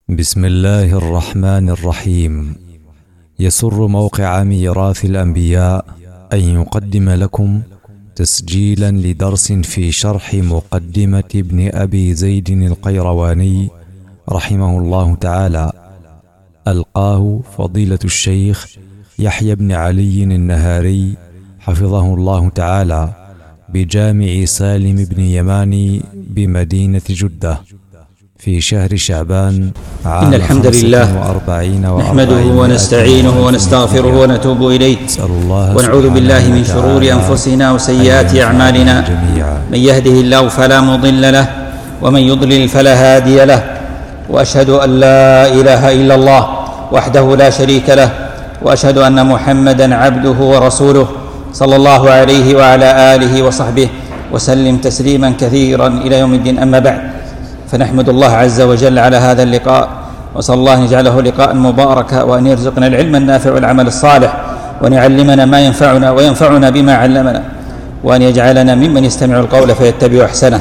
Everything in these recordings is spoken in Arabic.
بسم الله الرحمن الرحيم. يسر موقع ميراث الأنبياء أن يقدم لكم تسجيلا لدرس في شرح مقدمة ابن أبي زيد القيرواني رحمه الله تعالى، ألقاه فضيلة الشيخ يحيى بن علي النهاري حفظه الله تعالى بجامع سالم بن يماني بمدينة جدة في شهر شعبان عام إن الحمد لله نحمده ونستعينه ونستغفره ونتوب إليه ونعوذ بالله من شرور أنفسنا وسيئات أعمالنا. من يهده الله فلا مضل له ومن يضلل فلا هادي له، وأشهد أن لا إله إلا الله وحده لا شريك له، وأشهد أن محمدًا عبده ورسوله صلى الله عليه وعلى آله وصحبه وسلم تسليمًا كثيرًا إلى يوم الدين. أما بعد، فنحمد الله عز وجل على هذا اللقاء، وصلى الله أن يجعله لقاء مباركا، وأن يرزقنا العلم النافع والعمل الصالح، وأن يعلمنا ما ينفعنا وينفعنا بما علمنا، وأن يجعلنا ممن يستمع القول فيتبع أحسنه.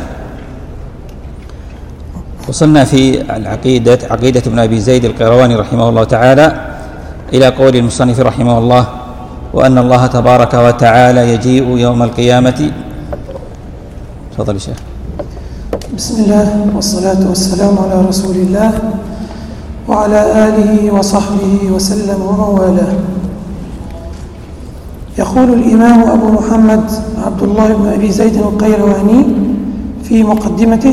وصلنا في عقيدة ابن أبي زيد القيرواني رحمه الله تعالى إلى قول المصنف رحمه الله: وأن الله تبارك وتعالى يجيء يوم القيامة. تفضل يا شيخ. بسم الله والصلاة والسلام على رسول الله وعلى آله وصحبه وسلم ومن والاه. يقول الإمام أبو محمد عبد الله بن أبي زيد القيرواني في مقدمته: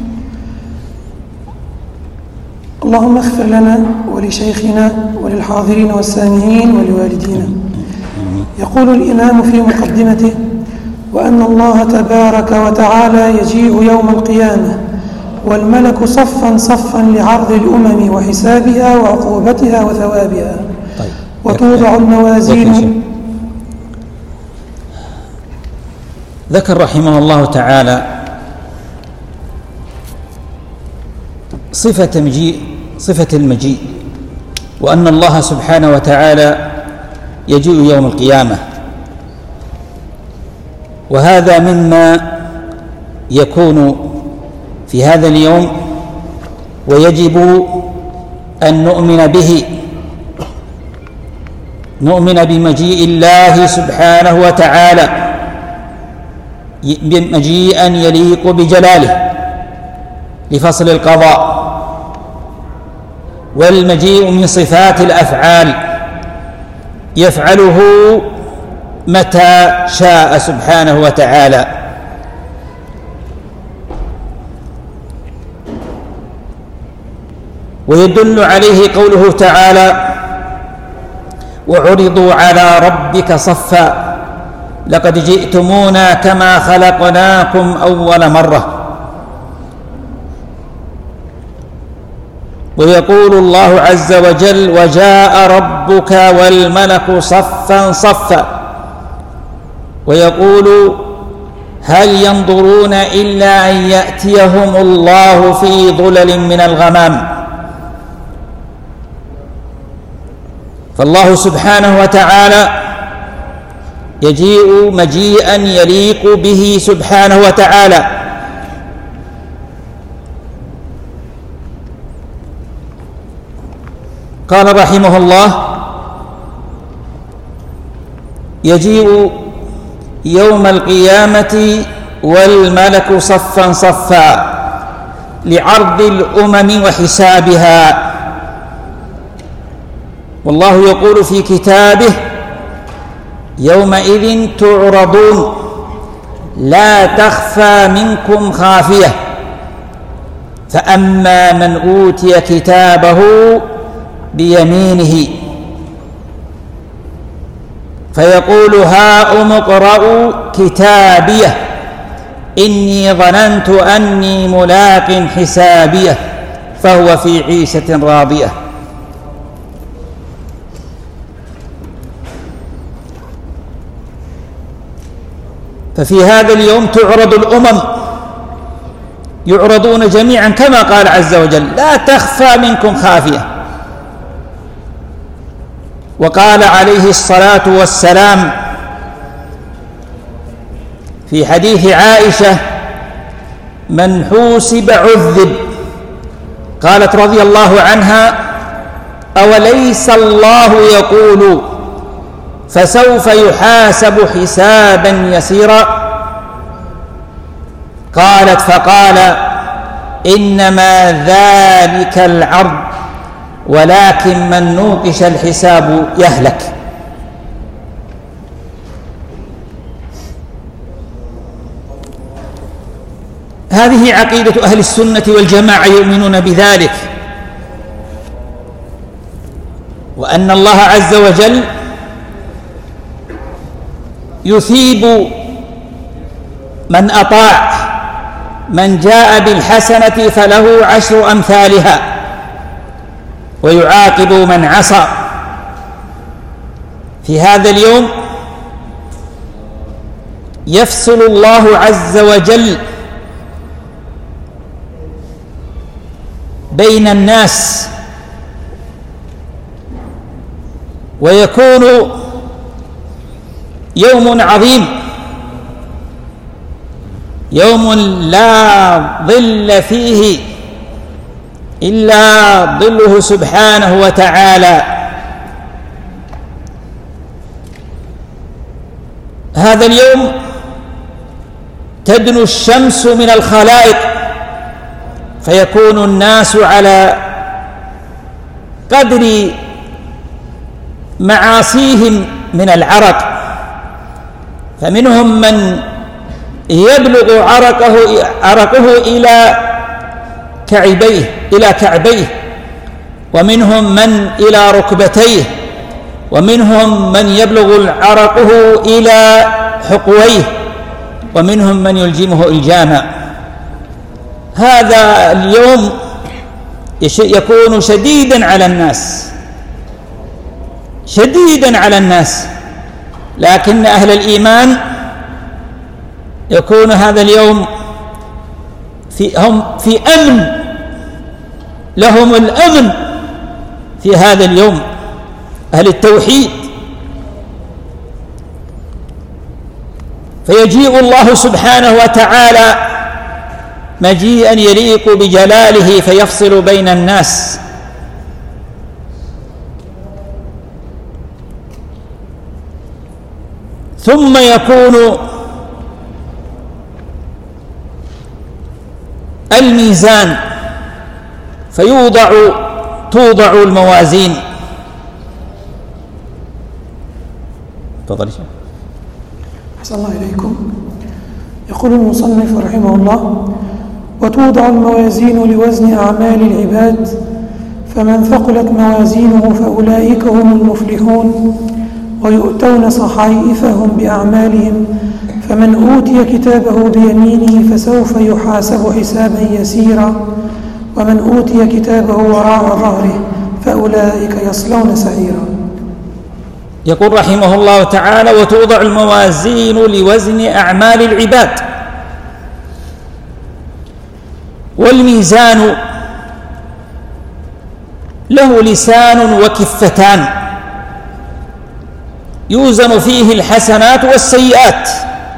اللهم اغفر لنا ولشيخنا وللحاضرين والسامعين ولوالدينا. يقول الإمام في مقدمته: وأن الله تبارك وتعالى يجيء يوم القيامة والملك صفا صفا لعرض الأمم وحسابها وعقوبتها وثوابها. وتوضع الموازين. ذكر رحمه الله تعالى صفة المجيء، وأن الله سبحانه وتعالى يجيء يوم القيامة، وهذا مما يكون في هذا اليوم، ويجب أن نؤمن به، نؤمن بمجيء الله سبحانه وتعالى مجيئا يليق بجلاله لفصل القضاء. والمجيء من صفات الأفعال يفعله متى شاء سبحانه وتعالى. ويدل عليه قوله تعالى: وعرضوا على ربك صفا لقد جئتمونا كما خلقناكم أول مرة. ويقول الله عز وجل: وجاء ربك والملك صفا صفا. ويقول: هل ينظرون إلا أن يأتيهم الله في ظلل من الغمام. فالله سبحانه وتعالى يجيء مجيئا يليق به سبحانه وتعالى. قال رحمه الله: يجيء يوم القيامة والملك صفا صفا لعرض الأمم وحسابها. والله يقول في كتابه: يومئذ تعرضون لا تخفى منكم خافية، فأما من أوتي كتابه بيمينه فيقول: هاؤم اقرءوا كتابيه إني ظننت أني ملاق حسابيه فهو في عيشة راضية. ففي هذا اليوم تعرض الأمم، يعرضون جميعا كما قال عز وجل: لا تخفى منكم خافية. وقال عليه الصلاة والسلام في حديث عائشة: من حوسب عذب قالت رضي الله عنها: أوليس الله يقول فسوف يحاسب حسابا يسيرا؟ قالت: فقال: إنما ذلك العرض، ولكن من نوقش الحساب يهلك. هذه عقيدة أهل السنة والجماعة، يؤمنون بذلك، وأن الله عز وجل يثيب من أطاع، من جاء بالحسنة فله 10 أمثالها، ويعاقب من عصى. في هذا اليوم يفصل الله عز وجل بين الناس، ويكون يوم عظيم، يوم لا ظل فيه إلا ظله سبحانه وتعالى. هذا اليوم تدنو الشمس من الخلائق، فيكون الناس على قدر معاصيهم من العرق، فمنهم من يبلغ عرقه إلى كعبيه، ومنهم من إلى ركبتيه، ومنهم من يبلغ عرقه إلى حقويه، ومنهم من يلجمه إلجاما. هذا اليوم يكون شديدا على الناس، لكن أهل الإيمان يكون هذا اليوم هم في أمن، لهم الأمن في هذا اليوم، أهل التوحيد. فيجيء الله سبحانه وتعالى مجيئا يليق بجلاله فيفصل بين الناس. ثم يكون الميزان، توضع الموازين. تفضل. أحسن الله إليكم. يقول المصنف رحمه الله: وتوضع الموازين لوزن أعمال العباد، فمن ثقلت موازينه فأولئك هم المفلحون، ويؤتون صحائفهم بأعمالهم، فمن أوتي كتابه بيمينه فسوف يحاسب حسابا يسيرا، ومن أوتي كتابه وراء ظهره فأولئك يصلون سعيرا. يقول رحمه الله تعالى: وتوضع الموازين لوزن أعمال العباد. والميزان له لسان وكفتان يوزن فيه الحسنات والسيئات.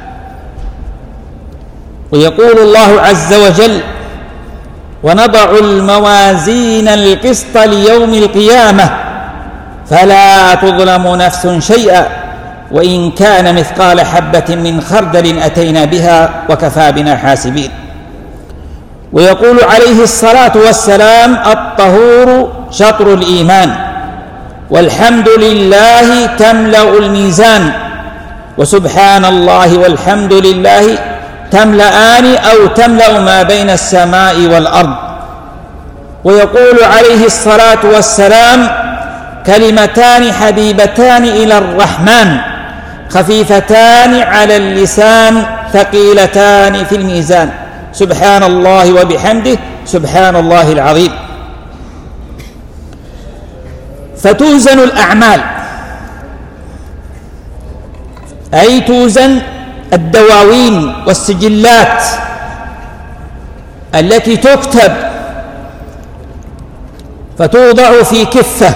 ويقول الله عز وجل: ونضع الموازين القسط ليوم القيامة فلا تظلم نفس شيئا وإن كان مثقال حبة من خردل أتينا بها وكفى بنا حاسبين. ويقول عليه الصلاة والسلام: الطهور شطر الإيمان، والحمد لله تملأ الميزان، وسبحان الله والحمد لله تملأان أو تملأ ما بين السماء والأرض. ويقول عليه الصلاة والسلام: كلمتان حبيبتان إلى الرحمن خفيفتان على اللسان ثقيلتان في الميزان، سبحان الله وبحمده سبحان الله العظيم. فتوزن الأعمال، أي توزن الدواوين والسجلات التي تكتب، فتوضع في كفة،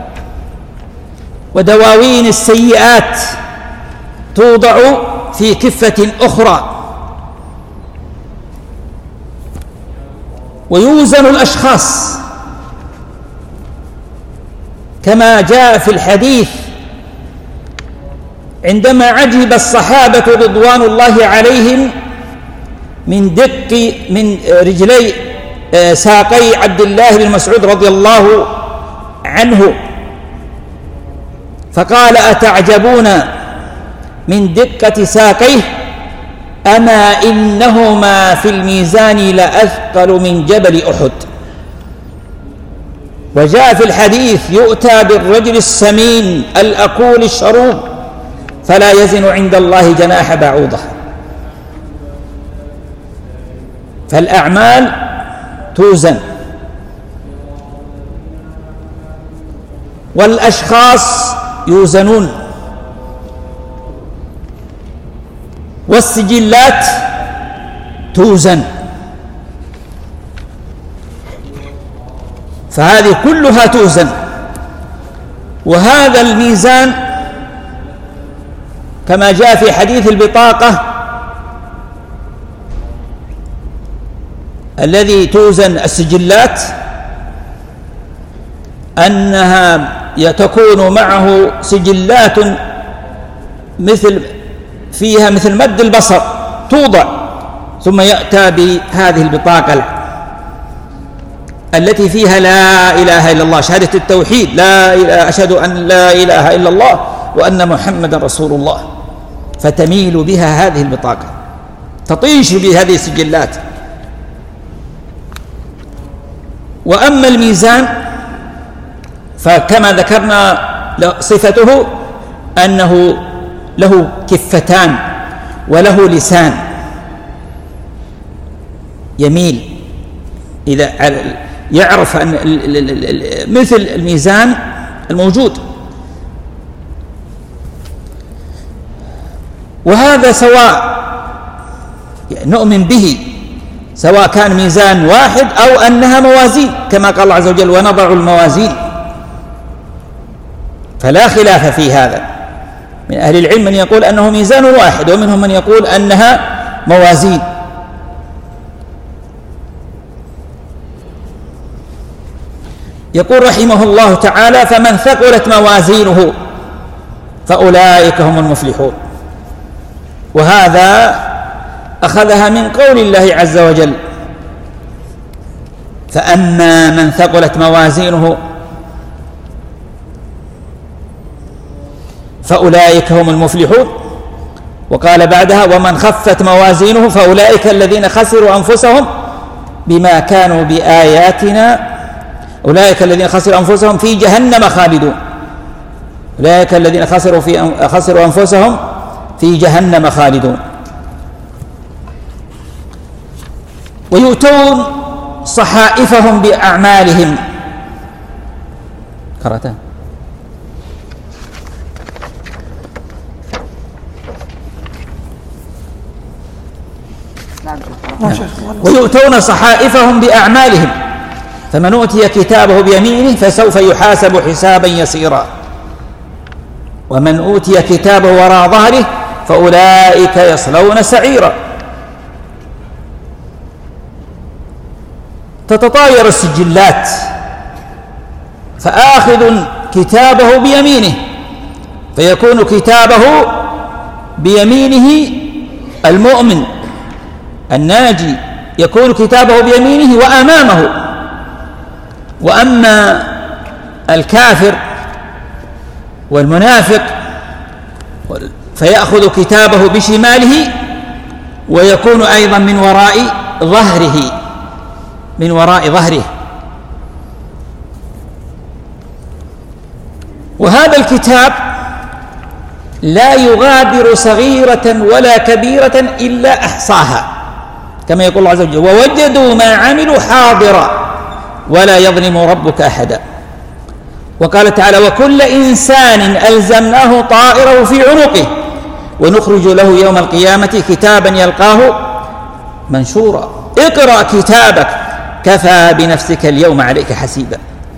ودواوين السيئات توضع في كفة أخرى. ويوزن الأشخاص كما جاء في الحديث عندما عجب الصحابة رضوان الله عليهم من دق من رجلي ساقي عبد الله بن مسعود رضي الله عنه، فقال: أتعجبون من دقة ساقيه؟ أما إنهما في الميزان لأثقل من جبل أحد. وجاء في الحديث: يؤتى بالرجل السمين الأكول الشروب فلا يزن عند الله جناح بعوضة. فالأعمال توزن، والأشخاص يوزنون، والسجلات توزن. فهذه كلها توزن. وهذا الميزان كما جاء في حديث البطاقة الذي توزن السجلات أنها تكون معه سجلات فيها مثل مد البصر توضع، ثم يأتى بهذه البطاقة التي فيها لا إله إلا الله، شهادة التوحيد، لا إله، أشهد أن لا إله إلا الله وأن محمد رسول الله، فتميل بها هذه البطاقة، تطيش بهذه السجلات. وأما الميزان فكما ذكرنا صفته أنه له كفتان وله لسان يميل، إذا يعرف أن مثل الميزان الموجود. وهذا سواء يعني نؤمن به، سواء كان ميزان واحد أو أنها موازين، كما قال الله عز وجل: ونضع الموازين. فلا خلاف في هذا. من أهل العلم من يقول أنه ميزان واحد، ومنهم من يقول أنها موازين. يقول رحمه الله تعالى: فمن ثقلت موازينه فأولئك هم المفلحون. وهذا أخذها من قول الله عز وجل: فأما من ثقلت موازينه فأولئك هم المفلحون. وقال بعدها: ومن خفت موازينه فأولئك الذين خسروا أنفسهم بما كانوا بآياتنا، أولئك الذين خسروا أنفسهم في جهنم خالدون. أولئك الذين خسروا أنفسهم في جهنم خالدون. ويؤتون صحائفهم بأعمالهم. قرأتها؟ ويؤتون صحائفهم بأعمالهم، فمن أوتي كتابه بيمينه فسوف يحاسب حسابا يسيرا، ومن أوتي كتابه وراء ظهره فأولئك يصلون سعيرا. تتطاير السجلات، فآخذ كتابه بيمينه فيكون كتابه بيمينه المؤمن الناجي، يكون كتابه بيمينه وأمامه. وأما الكافر والمنافق فيأخذ كتابه بشماله ويكون أيضا من وراء ظهره. وهذا الكتاب لا يغادر صغيرة ولا كبيرة إلا أحصاها، كما يقول الله عز وجل: ووجدوا ما عملوا حاضرا ولا يظلم ربك أحدا. وقال تعالى: وكل إنسان ألزمناه طائره في عنقه ونخرج له يوم القيامة كتابا يلقاه منشورا اقرأ كتابك كفى بنفسك اليوم عليك حسيبا.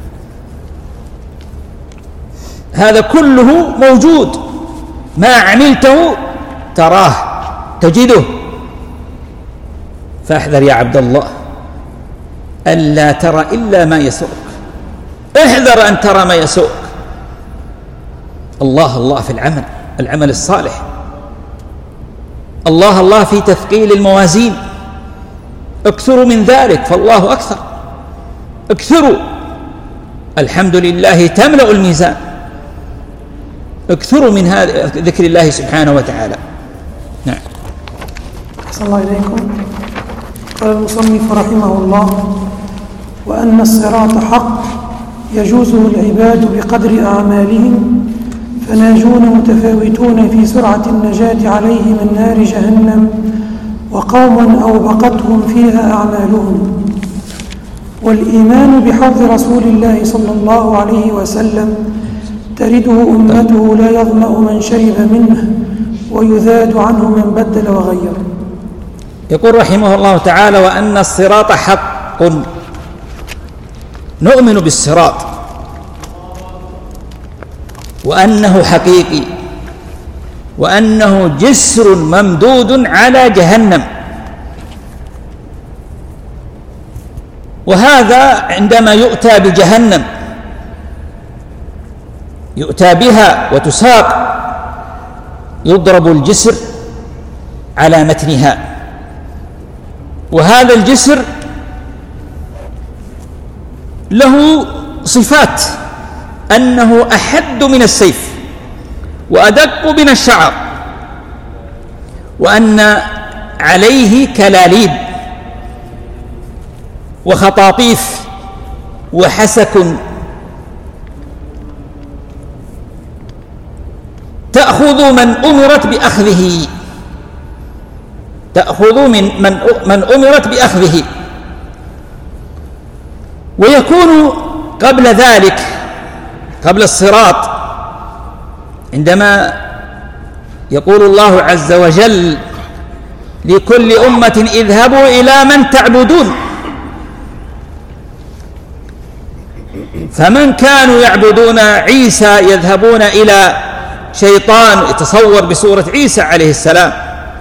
هذا كله موجود، ما عملته تراه تجده. فاحذر يا عبد الله، ألا ترى إلا ما يسوءك، احذر أن ترى ما يسوءك. الله الله في العمل الصالح، الله الله في تثقيل الموازين، اكثروا من ذلك فالله أكثر، اكثروا، الحمد لله تملأ الميزان، اكثروا من هذا ذكر الله سبحانه وتعالى. نعم. أحسن الله إليكم. قال المصنف رحمه الله: وأن الصراط حق يجوزه العباد بقدر أعمالهم، فناجون متفاوتون في سرعة النجاة عليه من نار جهنم، وقوم أوبقتهم فيها أعمالهم. والإيمان بحوض رسول الله صلى الله عليه وسلم ترده أمته لا يظمأ من شرب منه، ويذاد عنه من بدل وغير. يقول رحمه الله تعالى: وأن الصراط حق، نؤمن بالصراط وأنه حقيقي، وأنه جسر ممدود على جهنم. وهذا عندما يؤتى بجهنم، يؤتى بها وتساق، يضرب الجسر على متنها، وهذا الجسر له صفات، أنه أحد من السيف وأدق من الشعر، وأن عليه كلاليب وخطاطيف وحسك، تأخذ من أمرت بأخذه، تأخذ من أمرت بأخذه. ويكون قبل ذلك، قبل الصراط، عندما يقول الله عز وجل: لكل أمة اذهبوا إلى من تعبدون، فمن كانوا يعبدون عيسى يذهبون إلى شيطان يتصور بصورة عيسى عليه السلام.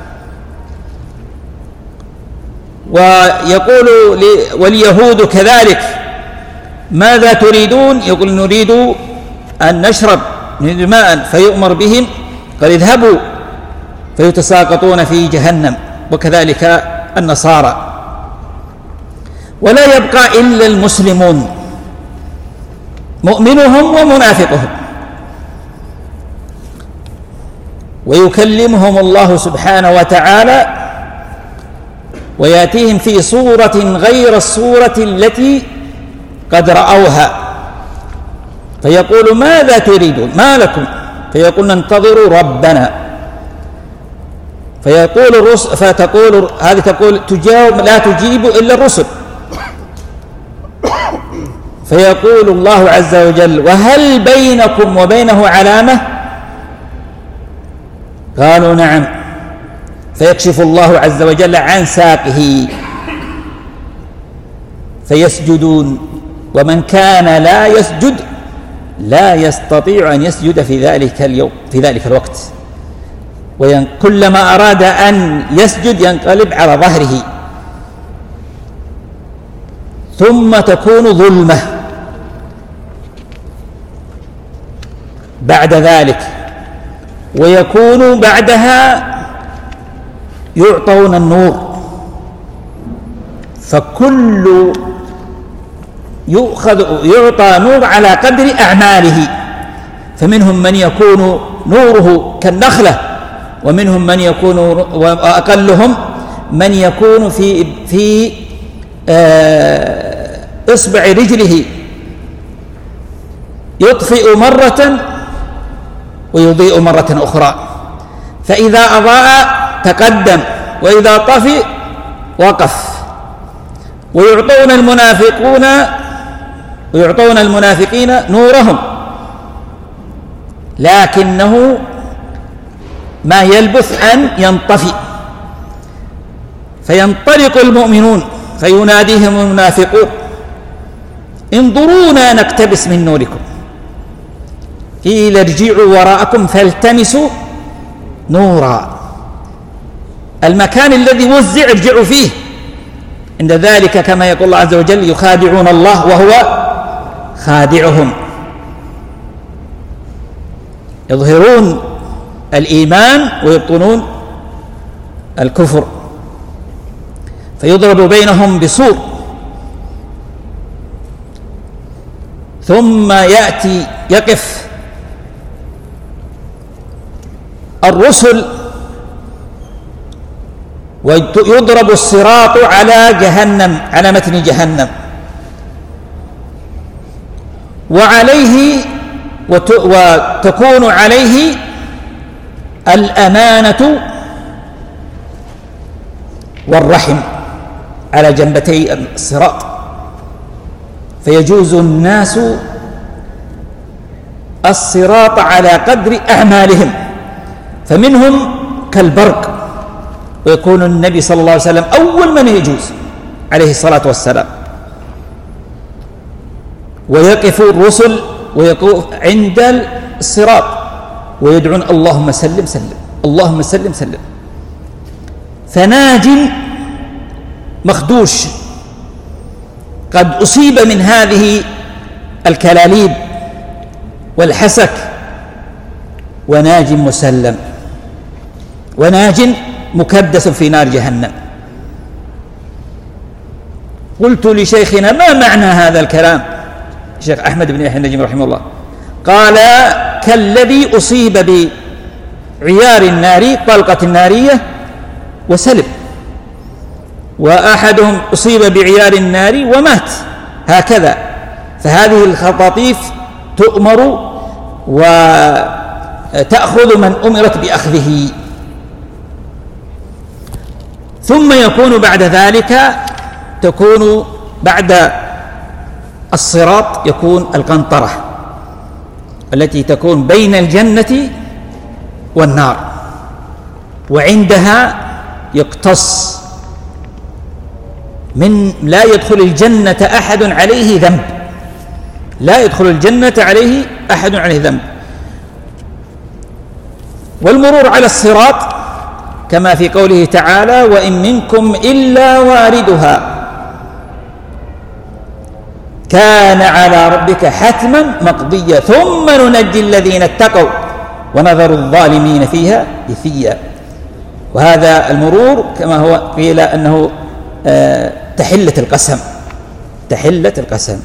ويقول واليهود كذلك: ماذا تريدون؟ يقول: نريد أن نشرب، نريد ماء، فيؤمر بهم قال: اذهبوا، فيتساقطون في جهنم. وكذلك النصارى. ولا يبقى إلا المسلمون، مؤمنهم ومنافقهم، ويكلمهم الله سبحانه وتعالى، ويأتيهم في صورة غير الصورة التي قد رأوها، فيقول: ماذا تريدون؟ ما لكم؟ فيقول: ننتظر ربنا. فيقول الرسل، فتقول هذه تقول تجاوب لا تجيب إلا الرسل. فيقول الله عز وجل: وهل بينكم وبينه علامة؟ قالوا: نعم. فيكشف الله عز وجل عن ساقه فيسجدون، ومن كان لا يسجد لا يستطيع أن يسجد في ذلك اليوم، في ذلك الوقت، وكلما أراد أن يسجد ينقلب على ظهره، ثم تكون ظلمة بعد ذلك، ويكون بعدها يعطون النور، فكل يعطى نور على قدر أعماله، فمنهم من يكون نوره كالنخلة، ومنهم من يكون، وأقلهم من يكون في إصبع رجله، يطفئ مرة ويضيء مرة أخرى، فإذا أضاء تقدم، وإذا طفئ وقف. ويعطون المنافقين نورهم، لكنه ما يلبث أن ينطفئ، فينطلق المؤمنون فيناديهم المنافقون: انظرونا نقتبس من نوركم، قيل ارجعوا وراءكم فالتمسوا نورا. المكان الذي وزع ارجعوا فيه، عند ذلك كما يقول الله عز وجل يخادعون الله وهو خادعهم. يظهرون الإيمان ويبطنون الكفر، فيضرب بينهم بسور، ثم يقف الرسل ويضرب الصراط على جهنم، على متن جهنم، وعليه وتكون عليه الأمانة والرحم على جنبتي الصراط، فيجوز الناس الصراط على قدر أعمالهم، فمنهم كالبرق، ويكون النبي صلى الله عليه وسلم أول من يجوز عليه الصلاة والسلام، ويقف الرسل ويقف عند الصراط ويدعون اللهم سلم سلم، اللهم سلم سلم. فناج مخدوش قد أصيب من هذه الكلاليب والحسك، وناج مسلم، وناج مكدس في نار جهنم. قلت لشيخنا ما معنى هذا الكلام؟ الشيخ أحمد بن يحيى النجمي رحمه الله قال كالذي أصيب بعيار النار، طلقة نارية، وسلب، وأحدهم أصيب بعيار النار ومات، هكذا. فهذه الخطاطيف تؤمر وتأخذ من أمرت بأخذه. ثم يكون بعد ذلك، تكون بعد الصراط يكون القنطرة التي تكون بين الجنة والنار، وعندها يقتص من لا يدخل الجنة أحد عليه ذنب، لا يدخل الجنة عليه أحد عليه ذنب. والمرور على الصراط كما في قوله تعالى وإن منكم إلا واردها كان على ربك حتما مقضيا ثم ننجي الذين اتقوا ونذر الظالمين فيها جثيا. وهذا المرور كما هو قيل أنه تحلة القسم، تحلة القسم.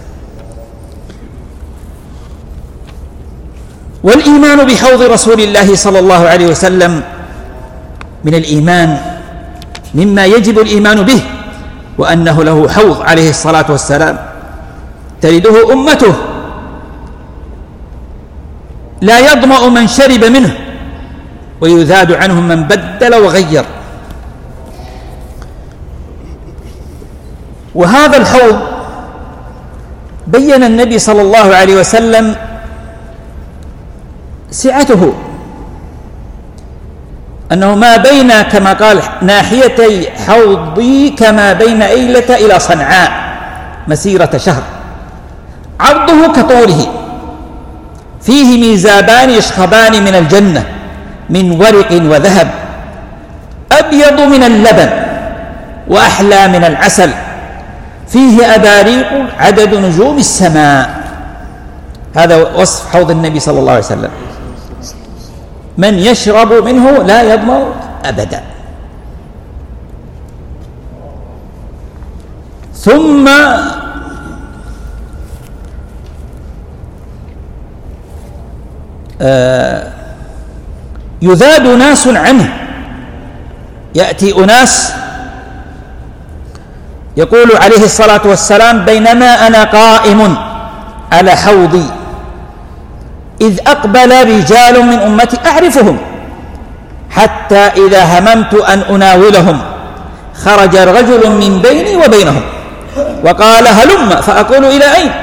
والإيمان بحوض رسول الله صلى الله عليه وسلم من الإيمان مما يجب الإيمان به، وأنه له حوض عليه الصلاة والسلام ترده أمته لا يظمأ من شرب منه ويذاد عنهم من بدل وغير. وهذا الحوض بين النبي صلى الله عليه وسلم سعته، أنه ما بين كما قال ناحيتي حوضي كما بين أيلة إلى صنعاء مسيرة شهر، عرضه كطوله، فيه ميزابان يشخبان من الجنة من ورق وذهب، أبيض من اللبن وأحلى من العسل، فيه أباريق عدد نجوم السماء. هذا وصف حوض النبي صلى الله عليه وسلم، من يشرب منه لا يظمأ أبدا. ثم يذاد ناس عنه، يأتي أناس يقول عليه الصلاة والسلام بينما أنا قائم على حوضي إذ أقبل رجال من أمتي أعرفهم حتى إذا هممت أن أناولهم خرج رجل من بيني وبينهم وقال هلم، فأقول إلى أين؟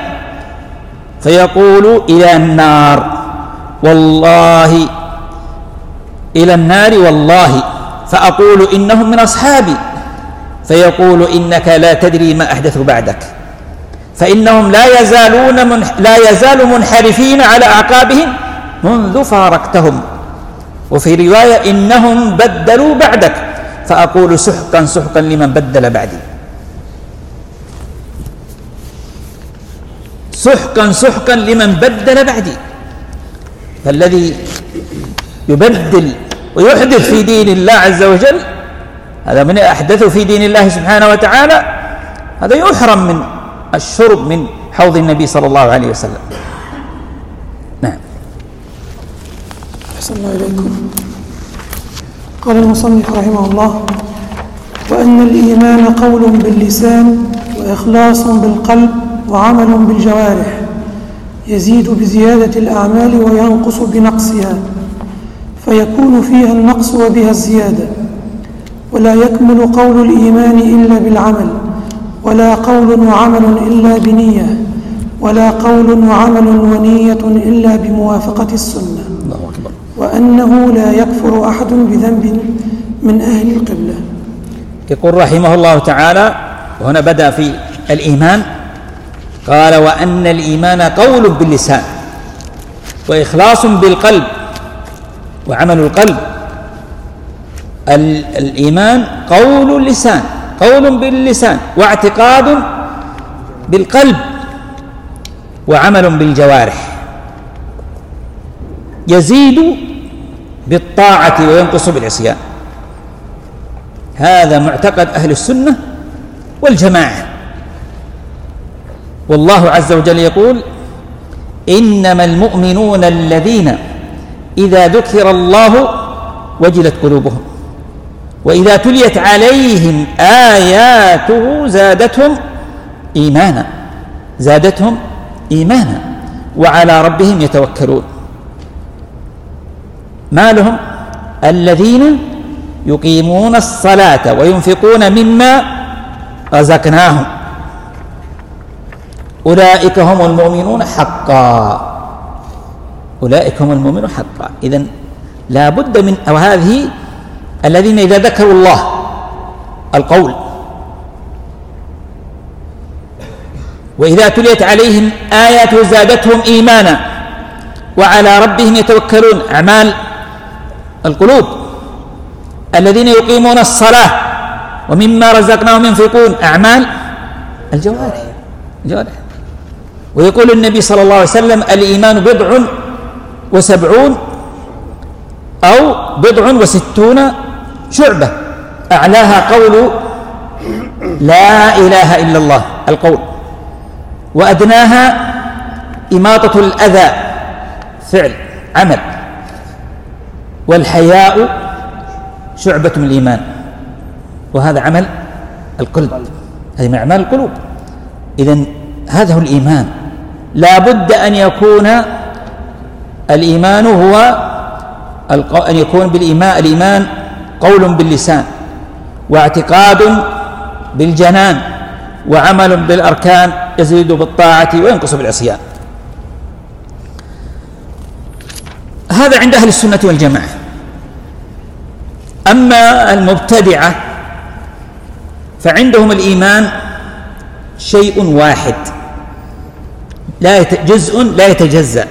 فيقول إلى النار والله، إلى النار والله، فأقول إنهم من أصحابي، فيقول إنك لا تدري ما أحدثوا بعدك، فإنهم لا يزال منحرفين على أعقابهم منذ فارقتهم، وفي رواية إنهم بدلوا بعدك، فأقول سحقا سحقا لمن بدل بعدي. سحقا سحقا لمن بدل بعدي. فالذي يبدل ويحدث في دين الله عز وجل، هذا من أحدث في دين الله سبحانه وتعالى، هذا يحرم من الشرب من حوض النبي صلى الله عليه وسلم. نعم. أحسن الله إليكم. قال المصنف رحمه الله: وأن الإيمان قول باللسان وإخلاص بالقلب وعمل بالجوارح، يزيد بزيادة الأعمال وينقص بنقصها، فيكون فيها النقص وبها الزيادة. ولا يكمل قول الإيمان إلا بالعمل، ولا قول وعمل إلا بنية، ولا قول وعمل ونية إلا بموافقة السنة. الله أكبر. وأنه لا يكفر أحد بذنب من أهل القبلة. يقول رحمه الله تعالى، وهنا بدأ في الإيمان، قال: وأن الإيمان قول باللسان وإخلاص بالقلب وعمل القلب. الإيمان قول اللسان، قول باللسان واعتقاد بالقلب وعمل بالجوارح، يزيد بالطاعة وينقص بالعصيان. هذا معتقد أهل السنة والجماعة. والله عز وجل يقول: إنما المؤمنون الذين إذا ذكر الله وجلت قلوبهم وإذا تليت عليهم آياته زادتهم إيمانا وعلى ربهم يتوكلون. ما لهم؟ الذين يقيمون الصلاة وينفقون مما رزقناهم، أولئك هم المؤمنون حقا. أولئك هم المؤمنون حقا. إذن لا بد من، أو هذه الذين إذا ذكروا الله القول وإذا تليت عليهم آياته زادتهم إيمانا وعلى ربهم يتوكلون، أعمال القلوب. الذين يقيمون الصلاة ومما رزقناهم ينفقون، أعمال الجوارح. ويقول النبي صلى الله عليه وسلم: الإيمان 70 أو 60 شعبة، أعلاها قول لا إله إلا الله، القول، وأدناها إماطة الأذى، فعل، عمل، والحياء شعبة من الإيمان، وهذا عمل القلب، هذه من أعمال القلوب. إذن هذا هو الإيمان. لا بد أن يكون الإيمان أن يكون الإيمان قول باللسان واعتقاد بالجنان وعمل بالأركان، يزيد بالطاعة وينقص بالعصيان. هذا عند أهل السنة والجماعة. أما المبتدعة فعندهم الإيمان شيء واحد، جزء لا يتجزأ،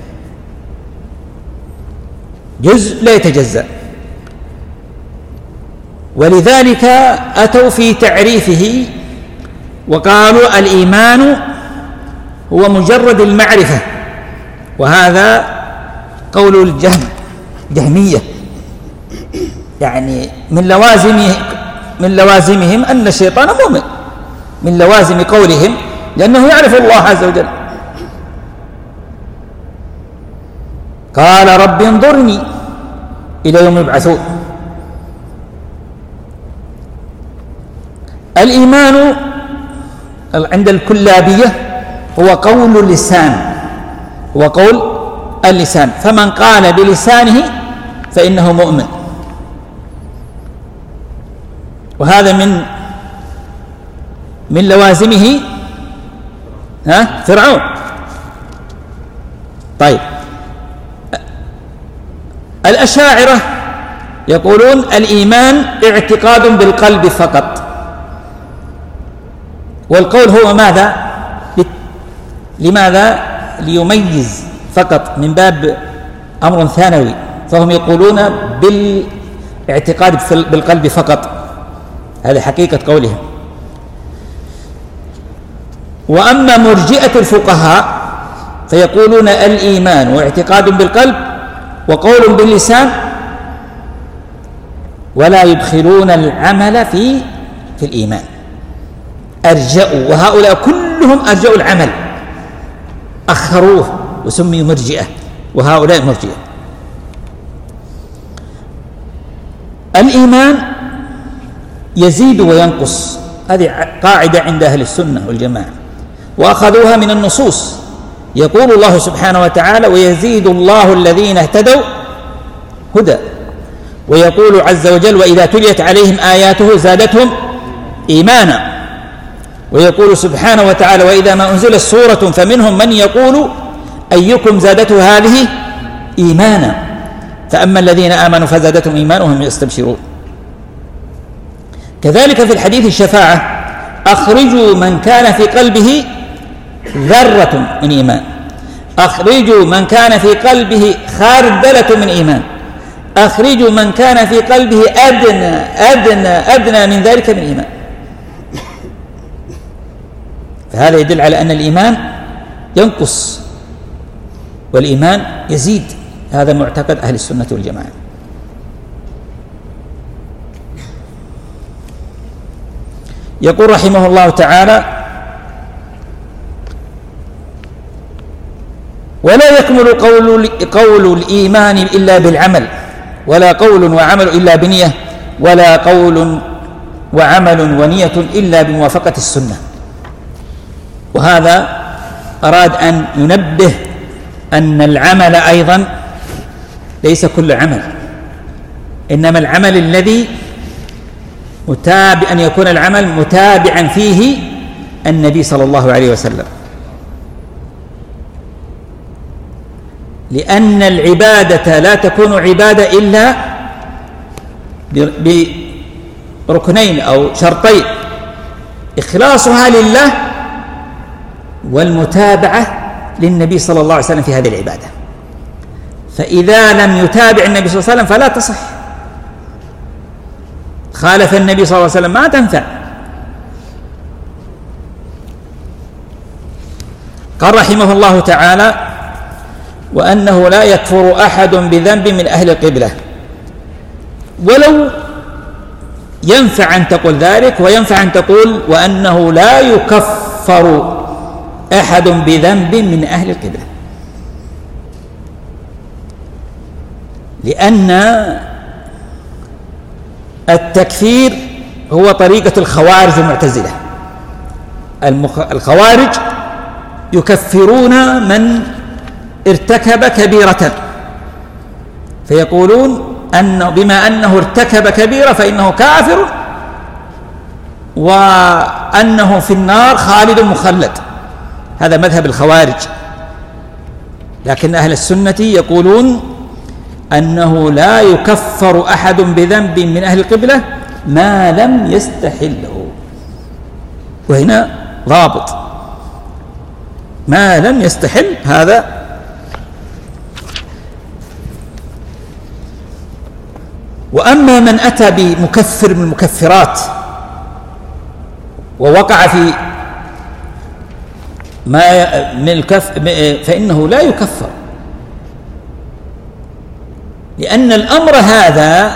جزء لا يتجزأ. ولذلك أتوا في تعريفه وقالوا: الإيمان هو مجرد المعرفة. وهذا قول الجهمية، يعني من لوازمهم أن الشيطان مؤمن، من لوازم قولهم، لأنه يعرف الله عز وجل. قال: رب انظرني إلى يوم يبعثون. الإيمان عند الكلابية هو قول اللسان، هو قول اللسان، فمن قال بلسانه فإنه مؤمن. وهذا من لوازمه فرعون. طيب، الأشاعرة يقولون الإيمان اعتقاد بالقلب فقط، والقول هو ماذا؟ لماذا؟ ليميز فقط، من باب أمر ثانوي، فهم يقولون بالاعتقاد بالقلب فقط، هذه حقيقة قولهم. وأما مرجئة الفقهاء فيقولون الإيمان واعتقاد بالقلب وقول باللسان، ولا يدخلون العمل في الإيمان، أرجأوا، وهؤلاء كلهم أرجأوا العمل، أخروه وسميوا مرجئة، وهؤلاء مرجئة. الإيمان يزيد وينقص، هذه قاعدة عند أهل السنة والجماعة، وأخذوها من النصوص. يقول الله سبحانه وتعالى: ويزيد الله الذين اهتدوا هدى. ويقول عز وجل: وإذا تليت عليهم آياته زادتهم إيمانا. ويقول سبحانه وتعالى: وإذا ما أنزلت سورة فمنهم من يقول أيكم زادته هذه إيمانا، فأما الذين آمنوا فزادتهم إيمانا وهم يستبشرون. كذلك في الحديث الشفاعة: أخرجوا من كان في قلبه ذرة من إيمان، أخرجوا من كان في قلبه خردلة من إيمان، أخرجوا من كان في قلبه أدنى من ذلك من إيمان. فهذا يدل على أن الإيمان ينقص والإيمان يزيد، هذا معتقد أهل السنة والجماعة. يقول رحمه الله تعالى: ولا يكمل قول الإيمان إلا بالعمل، ولا قول وعمل إلا بنية، ولا قول وعمل ونية إلا بموافقة السنة. وهذا أراد أن ينبه أن العمل أيضا ليس كل عمل، إنما العمل الذي أن يكون العمل متابعا فيه النبي صلى الله عليه وسلم، لأن العبادة لا تكون عبادة إلا بركنين أو شرطين: إخلاصها لله والمتابعة للنبي صلى الله عليه وسلم في هذه العبادة. فإذا لم يتابع النبي صلى الله عليه وسلم فلا تصح، خالف النبي صلى الله عليه وسلم ما تنفع. قال رحمه الله تعالى: وأنه لا يكفر أحد بذنب من أهل القبلة. ولو ينفع أن تقول ذلك، وينفع أن تقول وأنه لا يكفر أحد بذنب من أهل القبلة، لأن التكفير هو طريقة الخوارج والمعتزلة. الخوارج يكفرون من ارتكب كبيرة، فيقولون أنه بما أنه ارتكب كبيرة فإنه كافر، وأنه في النار خالد مخلد. هذا مذهب الخوارج. لكن أهل السنة يقولون أنه لا يكفر أحد بذنب من أهل القبلة ما لم يستحله، وهنا ضابط: ما لم يستحل. هذا وأما من أتى بمكفر من المكفرات ووقع في ما من فإنه لا يكفر، لأن الأمر هذا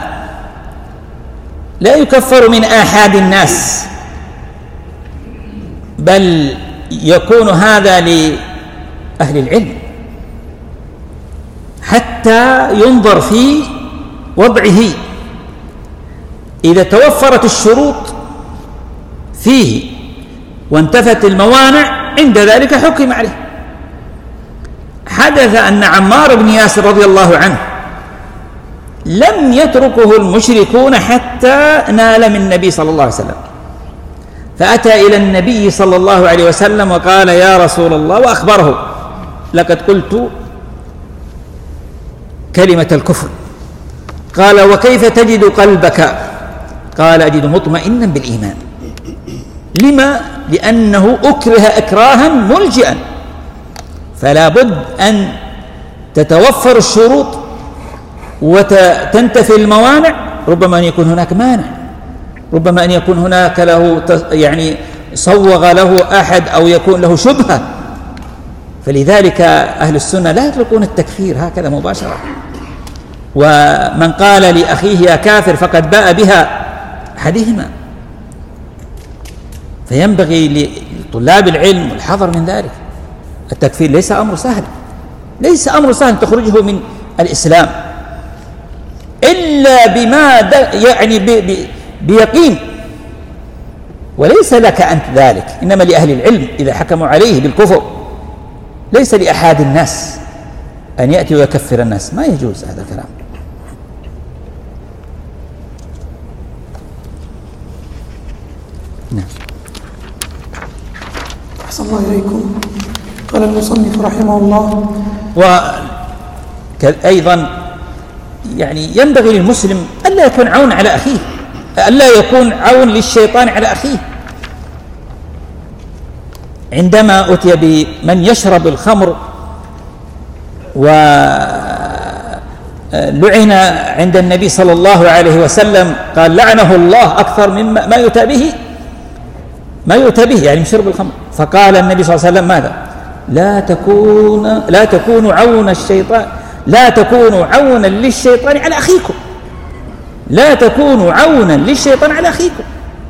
لا يكفر من آحاد الناس، بل يكون هذا لأهل العلم حتى ينظر في وضعه. إذا توفرت الشروط فيه وانتفت الموانع عند ذلك حكم عليه. حدث أن عمار بن ياسر رضي الله عنه لم يتركه المشركون حتى نال من النبي صلى الله عليه وسلم، فأتى إلى النبي صلى الله عليه وسلم وقال: يا رسول الله، وأخبره: لقد قلت كلمة الكفر. قال: وكيف تجد قلبك؟ قال: أجد مطمئنا بالإيمان. لما؟ لأنه أكره إكراها ملجئا، فلا بد أن تتوفر الشروط وتنتفي الموانع. ربما أن يكون هناك مانع، ربما أن يكون هناك له صوغ له أحد أو يكون له شبهة. فلذلك أهل السنة لا يطلقون التكفير هكذا مباشرة. ومن قال لأخيه يا كافر فقد باء بها أحدهما. فينبغي لطلاب العلم الحذر من ذلك. التكفير ليس أمر سهل، ليس أمر سهل تخرجه من الإسلام إلا بما يعني بيقين، وليس لك أنت ذلك، إنما لأهل العلم إذا حكموا عليه بالكفر. ليس لأحد الناس أن يأتي ويكفر الناس، ما يجوز هذا الكلام. نعم. أحسن الله إليكم. قال المصنف رحمه الله: وأيضا يعني ينبغي للمسلم ألا يكون عون على أخيه، ألا يكون عون للشيطان على أخيه. عندما أتي بمن يشرب الخمر ولعن عند النبي صلى الله عليه وسلم، قال لعنه الله أكثر مما ما يؤتى به يعني من شرب الخمر. فقال النبي صلى الله عليه وسلم ماذا؟ لا تكونوا عون الشيطان، لا تكونوا عونا للشيطان على أخيكم، لا تكونوا عونا للشيطان على أخيكم.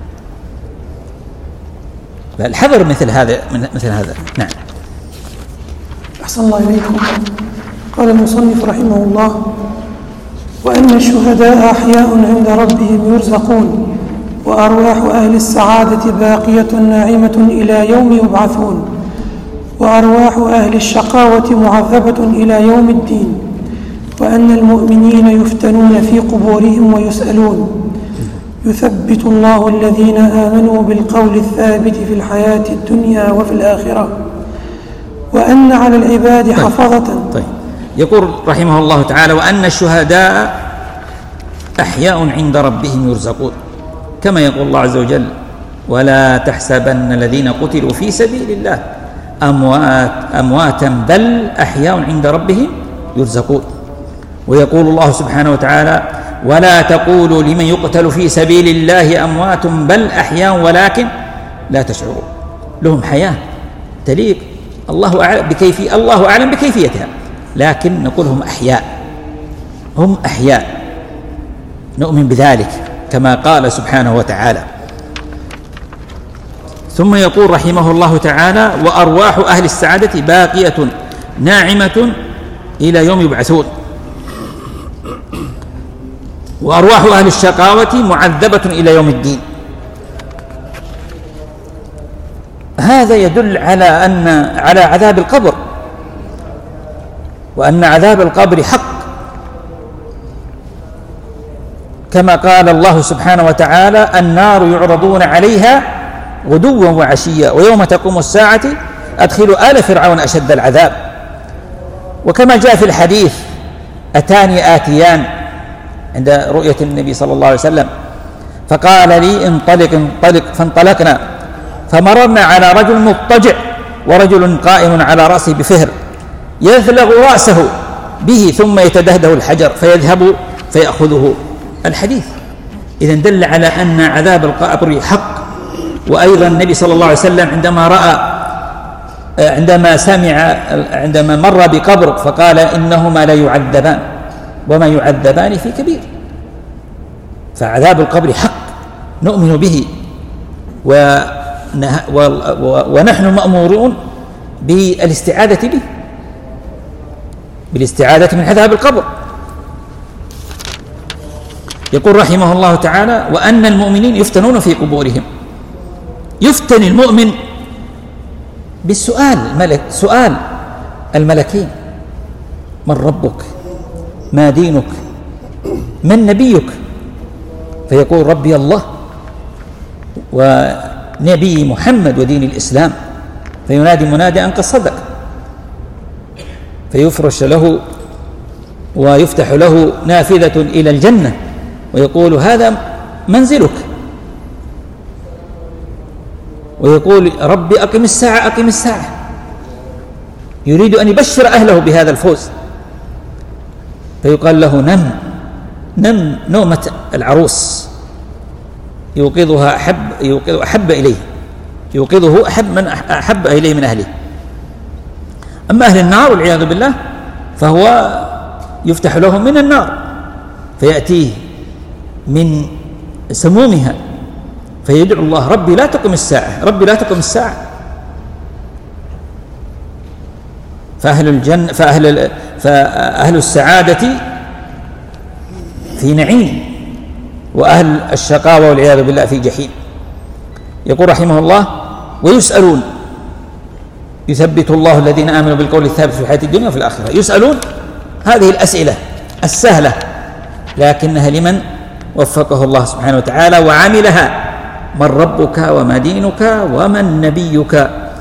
فالحذر مثل هذا. نعم. أحسن الله إليكم. قال المصنف رحمه الله: وأن الشهداء أحياء عند ربهم يرزقون، وأرواح أهل السعادة باقية ناعمة إلى يوم يبعثون، وأرواح أهل الشقاوة معذبة إلى يوم الدين، وأن المؤمنين يفتنون في قبورهم ويسألون، يثبت الله الذين آمنوا بالقول الثابت في الحياة الدنيا وفي الآخرة، وأن على العباد حفظة. طيب. يقول رحمه الله تعالى: وأن الشهداء أحياء عند ربهم يرزقون، كما يقول الله عز وجل: ولا تحسبن الذين قتلوا في سبيل الله أمواتا بل أحياء عند ربهم يرزقون. ويقول الله سبحانه وتعالى: ولا تقولوا لمن يقتل في سبيل الله أموات بل أحياء ولكن لا تشعرون. لهم حياة تليق، الله أعلم بكيفيتها، لكن نقول هم أحياء، نؤمن بذلك كما قال سبحانه وتعالى. ثم يقول رحمه الله تعالى: وأرواح أهل السعادة باقية ناعمة إلى يوم يبعثون، وأرواح أهل الشقاوة معذبة إلى يوم الدين. هذا يدل على عذاب القبر، وأن عذاب القبر حق، كما قال الله سبحانه وتعالى: النار يعرضون عليها غدوا وعشيا ويوم تقوم الساعة أدخلوا آل فرعون أشد العذاب. وكما جاء في الحديث: أتاني آتيان عند رؤية النبي صلى الله عليه وسلم، فقال لي انطلق، فانطلقنا، فمررنا على رجل مضطجع ورجل قائم على رأسه بفهر يثلغ رأسه به ثم يتدهده الحجر فيذهب فيأخذه. الحديث إذن دل على أن عذاب القبر حق. وأيضا النبي صلى الله عليه وسلم عندما مر بقبر فقال: إنهما لا يعذبان وما يعذبان في كبير. فعذاب القبر حق نؤمن به، ونحن مأمورون بالاستعاذة به، بالاستعاذة من عذاب القبر. يقول رحمه الله تعالى: وأن المؤمنين يفتنون في قبورهم. يفتن المؤمن بالسؤال، سؤال الملكين: من ربك؟ ما دينك؟ من نبيك؟ فيقول: ربي الله ونبي محمد ودين الإسلام. فينادي منادي أن قد صدق، فيفرش له ويفتح له نافذة إلى الجنة ويقول: هذا منزلك. ويقول: ربي أقم الساعة أقم الساعة. يريد أن يبشر أهله بهذا الفوز، فيقال له: نم نومة العروس، يوقظ أحب إليه. يوقظه من أحب إليه من أهله. أما أهل النار والعياذ بالله فهو يفتح لهم من النار فيأتيه من سمومها فيدعو الله ربي لا تقم الساعة، ربي لا تقم الساعة. فأهل السعادة في نعيم، وأهل الشقاوة والعياذ بالله في جحيم. يقول رحمه الله: ويسألون، يثبت الله الذين آمنوا بالقول الثابت في الحياة الدنيا وفي الآخرة. يسألون هذه الأسئلة السهلة، لكنها لمن وفقه الله سبحانه وتعالى وعملها: من ربك وما دينك ومن نبيك.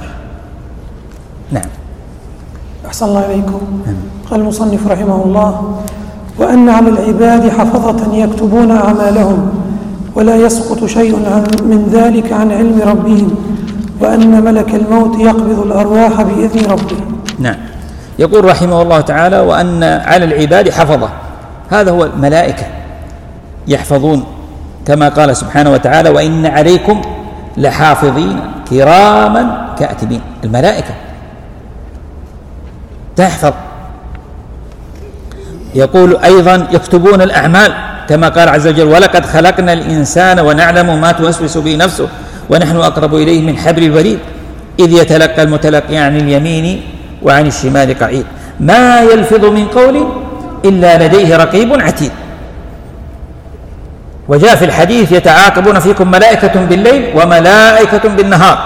نعم. أحسن الله إليكم. قال المصنف رحمه الله: وأن على العباد حفظة يكتبون أعمالهم ولا يسقط شيء من ذلك عن علم ربهم، وأن ملك الموت يقبض الأرواح بإذن ربه. نعم. يقول رحمه الله تعالى: وأن على العباد حفظة، هذا هو الملائكة يحفظون، كما قال سبحانه وتعالى: وإن عليكم لحافظين كراما كاتبين. الملائكة تحفظ. يقول أيضا: يكتبون الأعمال، كما قال عز وجل: ولقد خلقنا الإنسان ونعلم ما توسوس به نفسه ونحن أقرب إليه من حبل الوريد إذ يتلقى المتلقي عن اليمين وعن الشمال قعيد ما يلفظ من قول إلا لديه رقيب عتيد. وجاء في الحديث: يتعاقبون فيكم ملائكة بالليل وملائكة بالنهار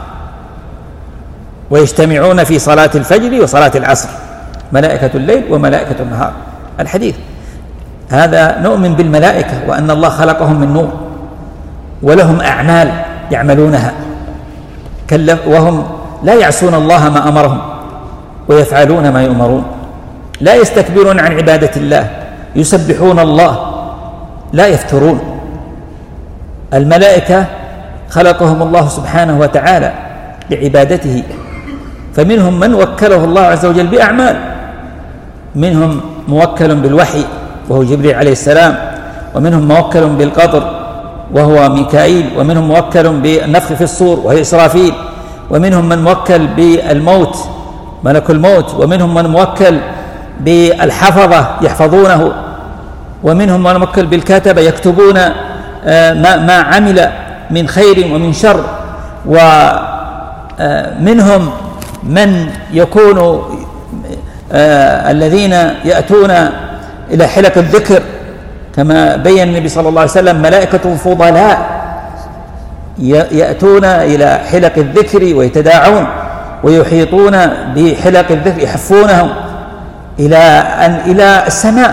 ويجتمعون في صلاة الفجر وصلاة العصر، ملائكة الليل وملائكة النهار. الحديث هذا نؤمن بالملائكة وأن الله خلقهم من نور ولهم أعمال يعملونها، وهم لا يعصون الله ما أمرهم ويفعلون ما يؤمرون، لا يستكبرون عن عبادة الله، يسبحون الله، لا يفترون. الملائكة خلقهم الله سبحانه وتعالى لعبادته، فمنهم من وكله الله عز وجل بأعمال، منهم موكل بالوحي وهو جبريل عليه السلام، ومنهم موكل بالقطر وهو ميكائيل، ومنهم موكل بالنفخ في الصور وهي إسرافيل، ومنهم من موكل بالموت ملك الموت، ومنهم من موكل بالحفظة يحفظونه، ومنهم من موكل بالكتبة يكتبون ما عمل من خير ومن شر، ومنهم من يكون الذين يأتون إلى حلق الذكر، كما بين النبي صلى الله عليه وسلم: ملائكة فضلاء يأتون إلى حلق الذكر ويتداعون ويحيطون بحلق الذكر يحفونهم إلى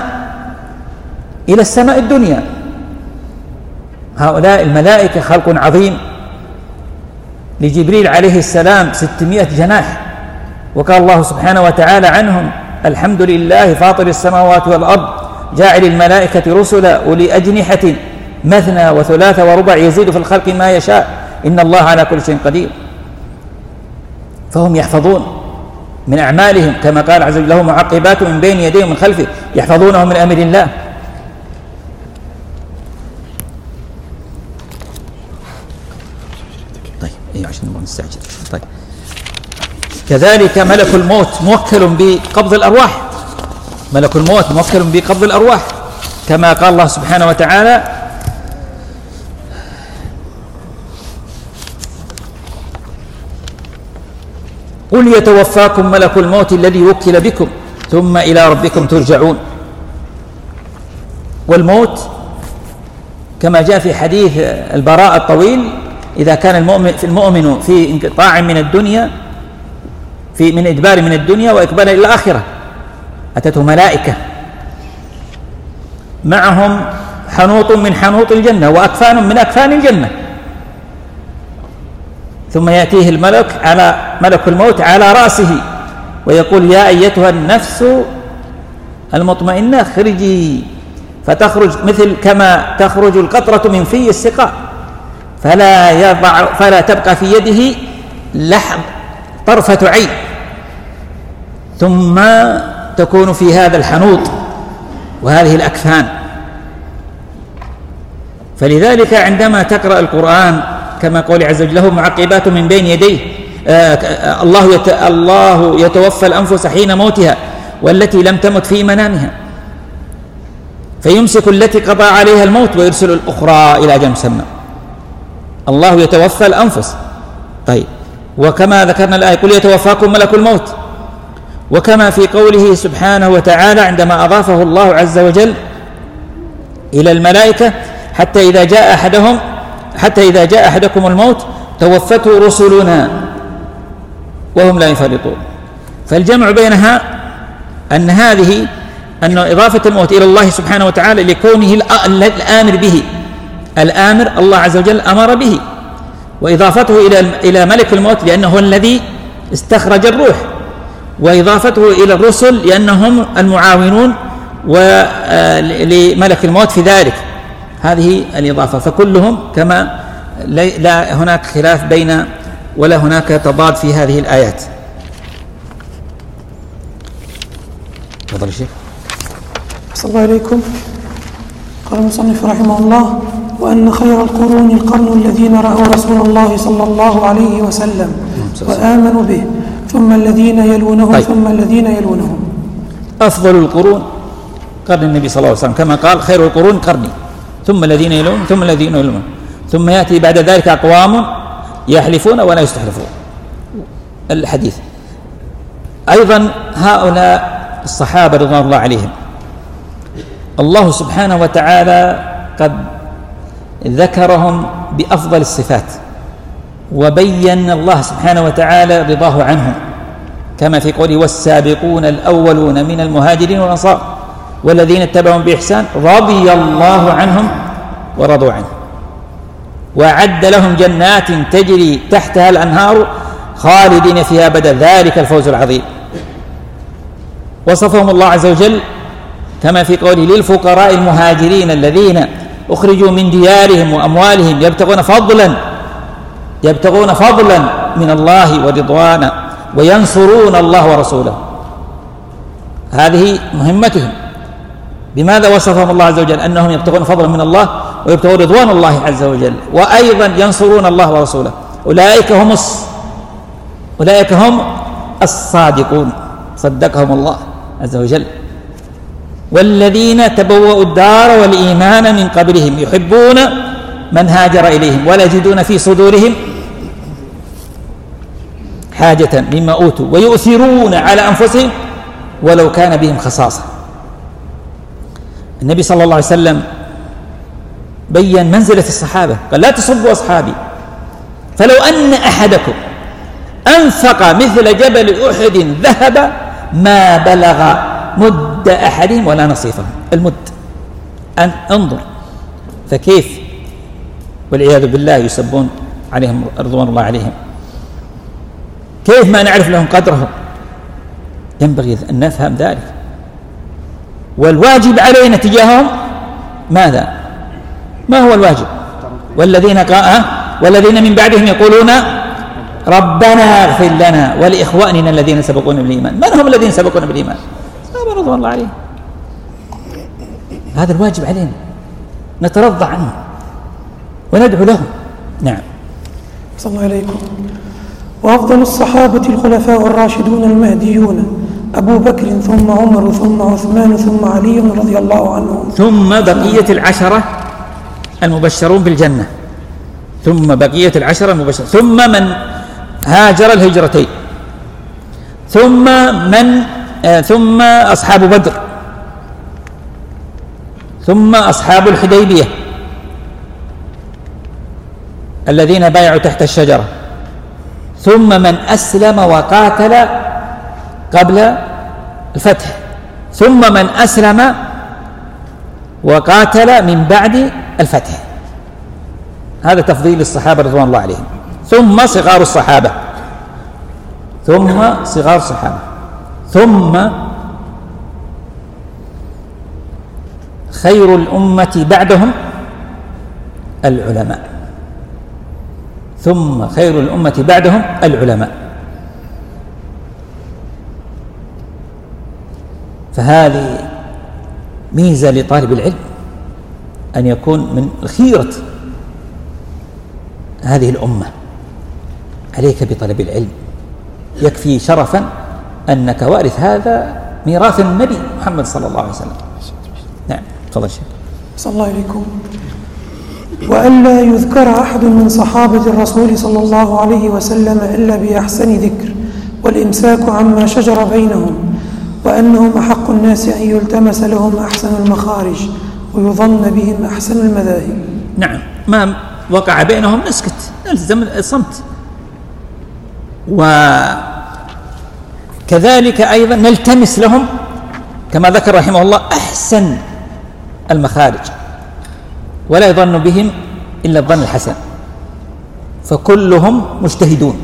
السماء الدنيا. هؤلاء الملائكة خلق عظيم. لجبريل عليه السلام 600 جناح، وقال الله سبحانه وتعالى عنهم: الحمد لله فاطر السماوات والأرض جاعل الملائكة رسلا أولي أجنحة مثنى وثلاث وربع يزيد في الخلق ما يشاء إن الله على كل شيء قدير. فهم يحفظون من أعمالهم، كما قال عز وجل: له معقبات من بين يديه ومن خلفه يحفظونه من أمر الله. طيب عشان نبغى نستعجل. طيب كذلك ملك الموت موكل بقبض الأرواح، ملك الموت موكل بقبض الأرواح، كما قال الله سبحانه وتعالى: قل يتوفاكم ملك الموت الذي وكل بكم ثم إلى ربكم ترجعون. والموت كما جاء في حديث البراء الطويل: إذا كان المؤمن في انقطاع من الدنيا، من إدبار من الدنيا وإقبال إلى الآخرة، أتته ملائكة معهم حنوط من حنوط الجنة وأكفان من أكفان الجنة، ثم يأتيه ملك الموت على رأسه ويقول: يا أيتها النفس المطمئنة اخرجي، فتخرج مثل كما تخرج القطرة من في السقاء، فلا تبقى في يده طرفة عين، ثم تكون في هذا الحنوط وهذه الأكفان. فلذلك عندما تقرأ القرآن كما قال عز وجل له معقبات من بين يديه الله يتوفى الأنفس حين موتها والتي لم تمت في منامها فيمسك التي قضى عليها الموت ويرسل الأخرى إلى أجل مسمى. الله يتوفى الأنفس. طيب، وكما ذكرنا الآية قل يتوفاكم ملك الموت، وكما في قوله سبحانه وتعالى عندما أضافه الله عز وجل إلى الملائكة حتى إذا جاء أحدكم الموت توفته رسلنا وهم لا يفرطون. فالجمع بينها أن إضافة الموت إلى الله سبحانه وتعالى لكونه الآمر به، الآمر الله عز وجل أمر به، وإضافته إلى ملك الموت لأنه الذي استخرج الروح، وإضافته إلى الرسل لأنهم المعاونون لملك الموت في ذلك. هذه الإضافة، فكلهم كما لا هناك خلاف بين ولا هناك تضاد في هذه الآيات. تفضل الشيخ. صلى الله عليكم. قال المصنف رحمه الله: وأن خير القرون القرن الذين رأوا رسول الله صلى الله عليه وسلم وآمنوا به، ثم الذين يلونهم. طيب. ثم الذين يلونهم. أفضل القرون قرن النبي صلى الله عليه وسلم، كما قال خير القرون قرني ثم الذين يلون ثم الذين يلون، ثم يأتي بعد ذلك أقوام يحلفون ولا يستحلفون. الحديث أيضا هؤلاء الصحابة رضوان الله عليهم الله سبحانه وتعالى قد ذكرهم بأفضل الصفات، وبين الله سبحانه وتعالى رضاه عنهم كما في قوله: والسابقون الأولون من المهاجرين والأنصار والذين اتبعهم بإحسان رضي الله عنهم ورضوا عنه وأعد لهم جنات تجري تحتها الأنهار خالدين فيها أبدا ذلك الفوز العظيم. وصفهم الله عز وجل كما في قوله: للفقراء المهاجرين الذين أخرجوا من ديارهم وأموالهم يبتغون فضلا من الله ورضوانا وينصرون الله ورسوله. هذه مهمتهم. بماذا وصفهم الله عز وجل؟ أنهم يبتغون فضلا من الله ويبتغون رضوان الله عز وجل، وأيضا ينصرون الله ورسوله. أولئك هم الصادقون، صدقهم الله عز وجل. والذين تبوأوا الدار والإيمان من قبلهم يحبون من هاجر إليهم ولا يجدون في صدورهم حاجة مما أوتوا ويؤثرون على أنفسهم ولو كان بهم خصاصة. النبي صلى الله عليه وسلم بيّن منزلة الصحابة، قال: لا تصبوا أصحابي، فلو أن أحدكم أنفق مثل جبل أحد ذهب ما بلغ مد أحدهم ولا نصيفهم. المد انظر، فكيف والعياذ بالله يسبون عليهم رضوان الله عليهم، كيف ما نعرف لهم قدرهم؟ ينبغي أن نفهم ذلك. والواجب علينا تجاههم ماذا؟ ما هو الواجب؟ والذين من بعدهم يقولون ربنا اغفر لنا ولإخواننا الذين سبقونا بالإيمان. من هم الذين سبقونا بالإيمان؟ صحابة رضوان الله عليهم. هذا الواجب علينا، نترضى عنهم وندعو لهم. نعم. صلى الله عليكم. وأفضل الصحابة الخلفاء الراشدون المهديون أبو بكر ثم عمر ثم عثمان ثم علي رضي الله عنهم، ثم بقية العشرة المبشرون بالجنة، ثم بقية العشرة المبشرون، ثم من هاجر الهجرتين، ثم أصحاب بدر، ثم أصحاب الحديبية الذين بايعوا تحت الشجرة، ثم من أسلم وقاتل قبل الفتح، ثم من أسلم وقاتل من بعد الفتح. هذا تفضيل الصحابة رضوان الله عليهم. ثم صغار الصحابة، ثم خير الأمة بعدهم العلماء، ثم خير الأمة بعدهم العلماء. فهذه ميزة لطالب العلم أن يكون من خيرة هذه الأمة، عليك بطلب العلم. يكفي شرفا أنك وارث هذا ميراث النبي محمد صلى الله عليه وسلم. نعم، تفضل شيخ. صلى الله عليكم. وألا يذكر أحد من صحابة الرسول صلى الله عليه وسلم إلا بأحسن ذكر، والإمساك عما شجر بينهم، وأنهم أحق الناس أن يلتمس لهم أحسن المخارج ويظن بهم أحسن المذاهب. نعم، ما وقع بينهم نسكت، نلزم الصمت. وكذلك أيضا نلتمس لهم كما ذكر رحمه الله أحسن المخارج، ولا يظن بهم إلا الظن الحسن، فكلهم مجتهدون،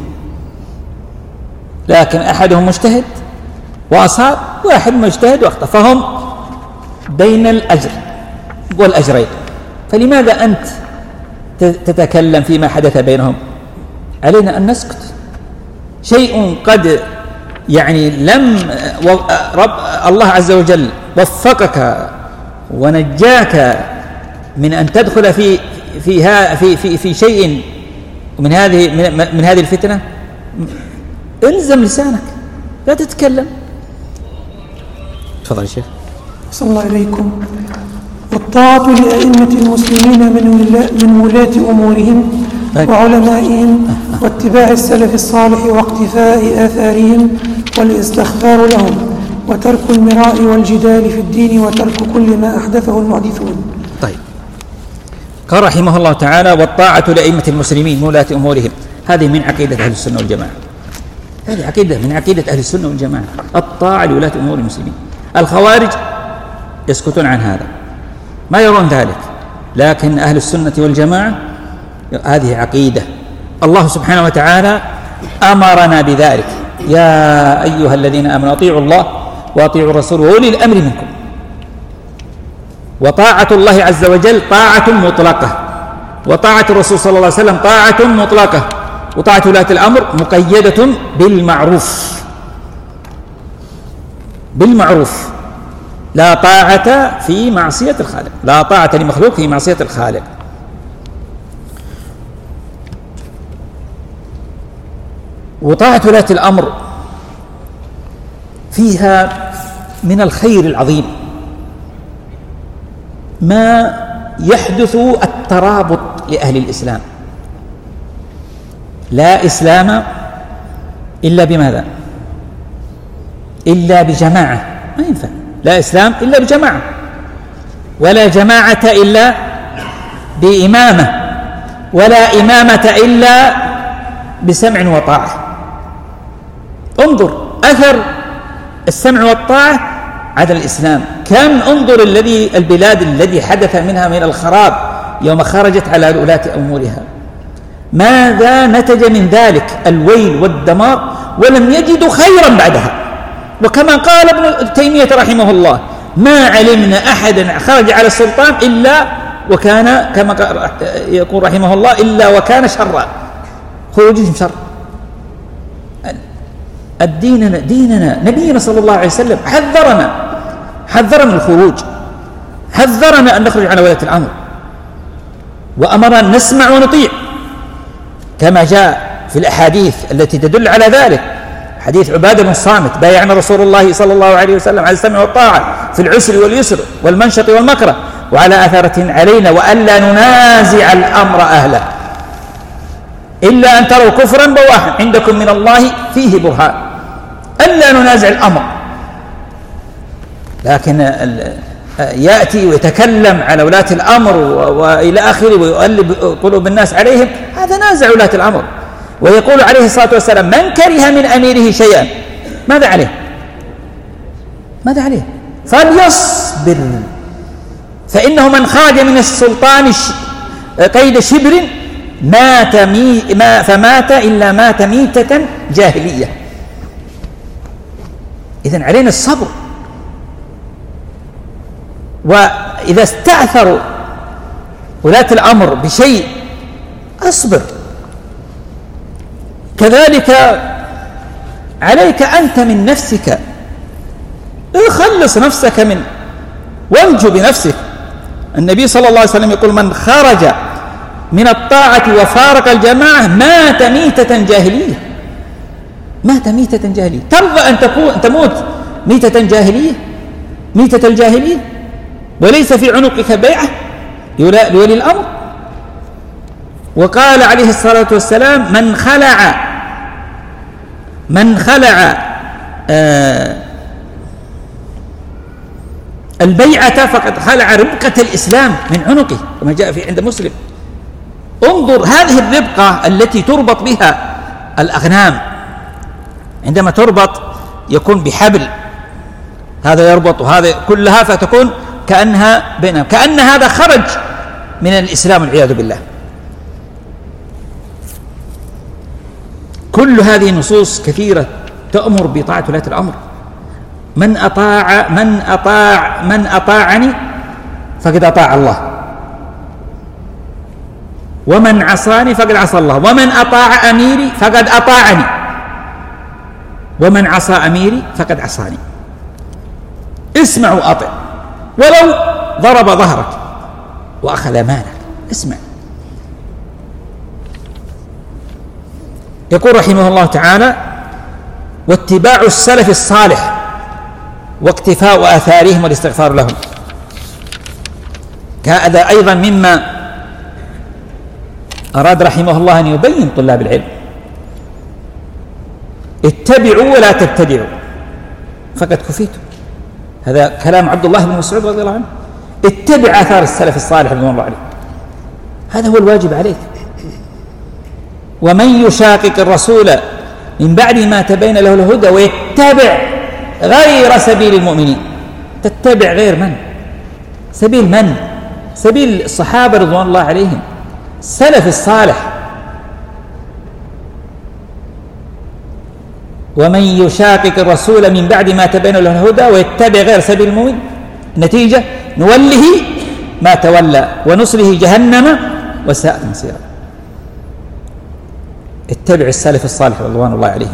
لكن أحدهم مجتهد وأصاب، واحد مجتهد وأخطأ، فهم بين الأجر والأجرين. فلماذا أنت تتكلم فيما حدث بينهم؟ علينا أن نسكت. شيء قد لم الله عز وجل وفقك ونجاك من أن تدخل في شيء من هذه الفتنة، الزم لسانك، لا تتكلم. تفضل يا شيخ. صلى الله عليكم. والطاعة لأئمة المسلمين من ولاة أمورهم وعلمائهم، واتباع السلف الصالح واقتفاء آثارهم، والاستغفار لهم، وترك المراء والجدال في الدين، وترك كل ما أحدثه المحدثون. طيب، قال رحمه الله تعالى: والطاعة لأئمة المسلمين من ولاة أمورهم. هذه من عقيدة أهل السنة والجماعة، هذه عقيدة من عقيدة أهل السنة والجماعة، الطاعة لولاة أمور المسلمين. الخوارج يسكتون عن هذا، ما يرون ذلك، لكن أهل السنة والجماعة هذه عقيدة. الله سبحانه وتعالى أمرنا بذلك: يا أيها الذين آمنوا أطيعوا الله وأطيعوا الرسول وأولي الأمر منكم. وطاعة الله عز وجل طاعة مطلقة، وطاعة الرسول صلى الله عليه وسلم طاعة مطلقة، وطاعة ولاة الأمر مقيدة بالمعروف. لا طاعة في معصية الخالق، لا طاعة لمخلوق في معصية الخالق. وطاعة ولاة الأمر فيها من الخير العظيم ما يحدث الترابط لأهل الإسلام. لا إسلام إلا بماذا؟ إلا بجماعة، ما ينفع. لا إسلام إلا بجماعة، ولا جماعة إلا بإمامة، ولا إمامة إلا بسمع وطاعة. انظر أثر السمع والطاعة على الإسلام، كم انظر البلاد الذي حدث منها من الخراب يوم خرجت على ولاة أمورها، ماذا نتج من ذلك؟ الويل والدمار، ولم يجدوا خيرا بعدها. وكما قال ابن تيمية رحمه الله: ما علمنا أحدا خرج على السلطان إلا وكان، كما يقول رحمه الله، إلا وكان شرا، خروجهم شر. ديننا نبينا صلى الله عليه وسلم حذرنا الخروج، حذرنا أن نخرج على ولاة الأمر، وأمرنا أن نسمع ونطيع كما جاء في الأحاديث التي تدل على ذلك. حديث عبادة بن الصامت: بايعنا رسول الله صلى الله عليه وسلم على السمع والطاعة في العسر واليسر والمنشط والمكره، وعلى أثرة علينا، وألا ننازع الأمر أهله إلا أن تروا كفرا بواحا عندكم من الله فيه برهان. ألا ننازع الأمر، لكن يأتي ويتكلم على ولاة الأمر وإلى آخره ويقلب قلوب الناس عليهم، هذا نازع ولاة الأمر. ويقول عليه الصلاة والسلام: من كره من أميره شيئا ماذا عليه؟ فليصبر، فإنه من خرج من السلطان قيد شبر فمات إلا مات ميتة جاهلية. إذن علينا الصبر. وإذا استأثروا ولاة الأمر بشيء أصبر. كذلك عليك أنت من نفسك، خلص نفسك وانجو بنفسك. النبي صلى الله عليه وسلم يقول: من خرج من الطاعة وفارق الجماعة مات ميتة جاهلية. مات ميتة جاهلية. ترضى أن تموت ميتة جاهلية، ميتة الجاهلية، وليس في عنقك بيعة لولي الأمر؟ وقال عليه الصلاة والسلام: من خلع البيعة فقد خلع ربقة الإسلام من عنقه، كما جاء في عند مسلم. انظر هذه الربقة التي تربط بها الأغنام، عندما تربط يكون بحبل، هذا يربط وهذا كلها، فتكون كأنها بينهم، كأن هذا خرج من الإسلام والعياذ بالله. كل هذه النصوص كثيرة تأمر بطاعة ولاة الأمر. من أطاعني فقد أطاع الله، ومن عصاني فقد عصى الله، ومن أطاع أميري فقد أطاعني، ومن عصى أميري فقد عصاني. اسمع وأطع، ولو ضرب ظهرك وأخذ مالك، اسمع. يقول رحمه الله تعالى: واتباع السلف الصالح واقتفاء آثارهم والاستغفار لهم. هذا أيضا مما أراد رحمه الله أن يبين طلاب العلم: اتبعوا ولا تبتدعوا فقد كفيتم. هذا كلام عبد الله بن مسعود رضي الله عنه. اتبع آثار السلف الصالح رضي الله عليه، هذا هو الواجب عليك. ومن يشاقق الرسول من بعد ما تبين له الهدى ويتبع غير سبيل المؤمنين. تتبع غير من؟ سبيل من؟ سبيل الصحابة رضوان الله عليهم، السلف الصالح. ومن يشاقق الرسول من بعد ما تبين له الهدى ويتبع غير سبيل المؤمنين، نتيجة نوله ما تولى ونصله جهنم وساءت مصيرا. اتبع السلف الصالح رضوان الله عليهم.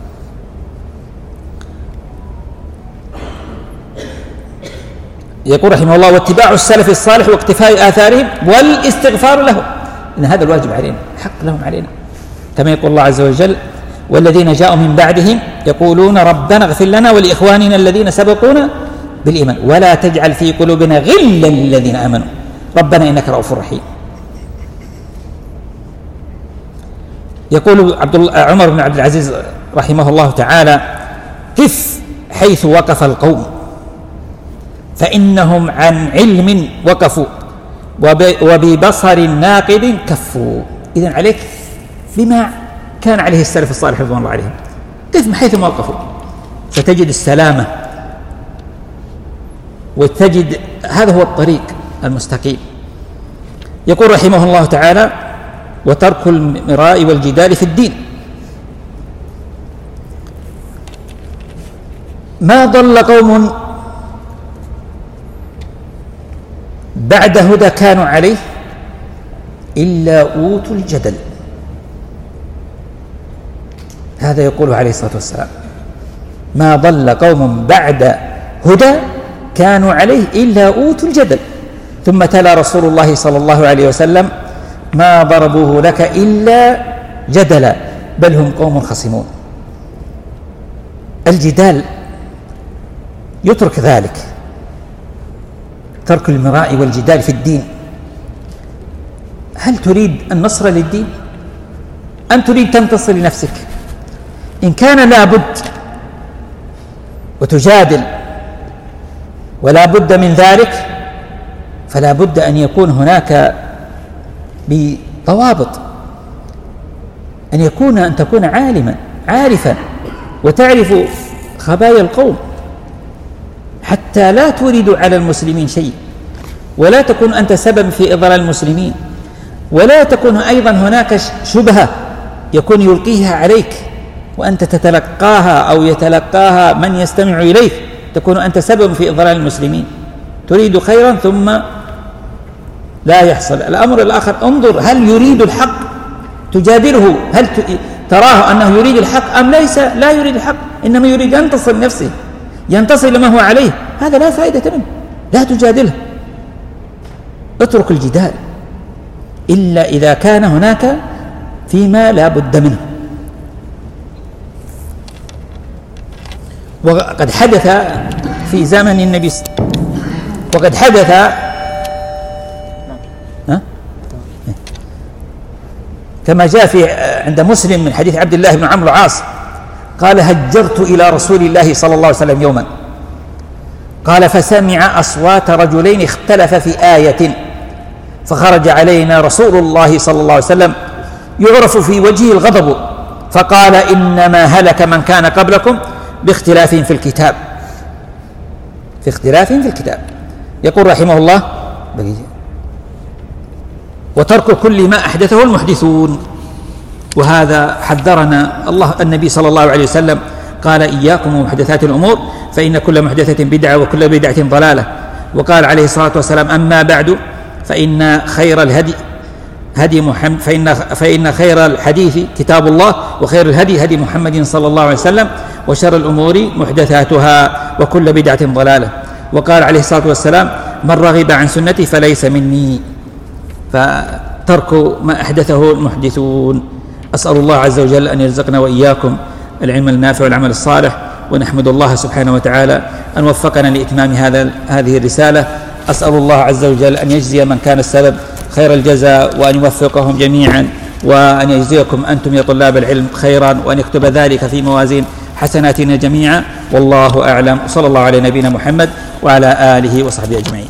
يقول رحمه الله: واتباع السلف الصالح واقتفاء آثارهم والاستغفار لهم، إن هذا الواجب علينا، حق لهم علينا، كما يقول الله عز وجل: والذين جاءوا من بعدهم يقولون ربنا اغفر لنا ولإخواننا الذين سبقونا بالإيمان ولا تجعل في قلوبنا غلا للذين آمنوا ربنا إنك رؤوف رحيم. يقول عمر بن عبد العزيز رحمه الله تعالى: قف حيث وقف القوم فإنهم عن علم وقفوا وببصر ناقد كفوا. إذن عليك بما كان عليه السلف الصالح رضوان الله عليهم، قف حيث ما وقفوا فتجد السلامة وتجد هذا هو الطريق المستقيم. يقول رحمه الله تعالى: وترك المراء والجدال في الدين. ما ضل قوم بعد هدى كانوا عليه إلا أوتوا الجدل. هذا يقول عليه الصلاة والسلام: ما ضل قوم بعد هدى كانوا عليه إلا أوتوا الجدل. ثم تلا رسول الله صلى الله عليه وسلم: ما ضربوه لك إلا جدلا بل هم قوم خصمون. الجدال يترك ذلك، ترك المراء والجدال في الدين. هل تريد النصر للدين أم تريد تنتصر لنفسك؟ إن كان لا بد وتجادل ولا بد من ذلك فلا بد أن يكون هناك بضوابط، أن تكون عالما عارفا وتعرف خبايا القوم حتى لا تورد على المسلمين شيء، ولا تكون أنت سبب في إضلال المسلمين، ولا تكون أيضا هناك شبهة يكون يلقيها عليك وأنت تتلقاها أو يتلقاها من يستمع إليك، تكون أنت سبب في إضلال المسلمين. تريد خيرا ثم لا يحصل. الأمر الآخر: انظر هل يريد الحق تجادله، هل تراه أنه يريد الحق أم لا يريد الحق، إنما يريد أن ينتصر نفسه، ينتصر لما هو عليه، هذا لا فائدة منه، لا تجادله، اترك الجدال. إلا إذا كان هناك فيما لا بد منه. وقد حدث في زمن النبي وقد حدث كما جاء في عند مسلم من حديث عبد الله بن عمرو العاص قال: هجرت إلى رسول الله صلى الله عليه وسلم يوما، قال: فسمع أصوات رجلين اختلف في آية، فخرج علينا رسول الله صلى الله عليه وسلم يعرف في وجهه الغضب، فقال: إنما هلك من كان قبلكم باختلاف في الكتاب. في اختلاف في الكتاب. يقول رحمه الله: وترك كل ما أحدثه المحدثون. وهذا حذرنا النبي صلى الله عليه وسلم، قال: إياكم ومحدثات الأمور فإن كل محدثة بدعة وكل بدعة ضلالة. وقال عليه الصلاة والسلام: أما بعد فإن خير الهدي هدي محمد فإن خير الحديث كتاب الله، وخير الهدي هدي محمد صلى الله عليه وسلم، وشر الأمور محدثاتها وكل بدعة ضلالة. وقال عليه الصلاة والسلام: من رغب عن سنتي فليس مني. فترك ما أحدثه المحدثون. أسأل الله عز وجل أن يرزقنا وإياكم العلم النافع والعمل الصالح، ونحمد الله سبحانه وتعالى أن وفقنا لإتمام هذه الرسالة. أسأل الله عز وجل أن يجزي من كان السبب خير الجزاء، وأن يوفقهم جميعا، وأن يجزيكم أنتم يا طلاب العلم خيرا، وأن يكتب ذلك في موازين حسناتنا جميعا. والله أعلم. صلى الله على نبينا محمد وعلى آله وصحبه أجمعين.